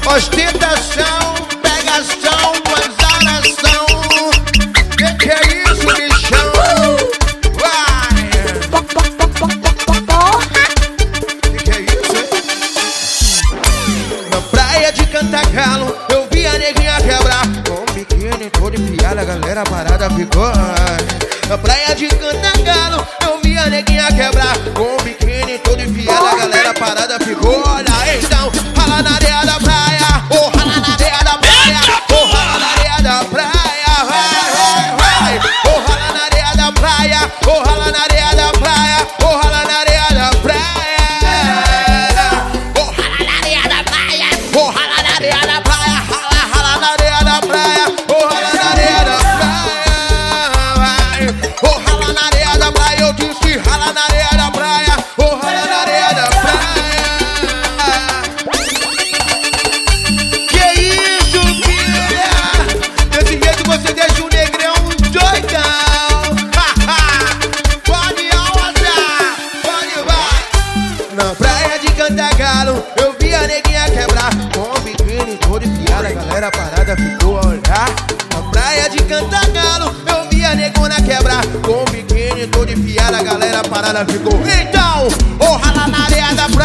Ostentação, pegação, exalação. Que é isso, bichão? Vai! Que é isso, hein? Na praia de Cantagalo, eu vi a neguinha quebrar. Com um biquíni todo enfiado, a galera parada ficou. Na praia de Cantagalo, eu vi a neguinha quebrar. Com um biquíni todo enfiado, a galera parada ficou. Olha então, rala na areia da praia. Oh, rala na areia da praia. Oh, rala na areia da praia. Vai, vai, vai. Oh, rala na areia da praia. Oh, rala na areia da praia. Oh, rala na areia da praia. Oh, rala na areia da praia. Oh, rala na areia da praia. Rala, rala na areia da praia. Oh, rala na areia da praia. Vai. Oh, rala na areia da praia. Eu disse rala na areia da praia. Oh, rala na areia da praia. Você deixa o negrão doidão. Pode almoçar, pode vai. Na praia de Cantagalo, eu vi a neguinha quebrar. Com o biquíni todo enfiado, a galera parada ficou a olhar. Na praia de Cantagalo, eu vi a negona quebrar. Com o biquíni todo enfiado, a galera parada ficou. Então, oh, rala na areia da praia.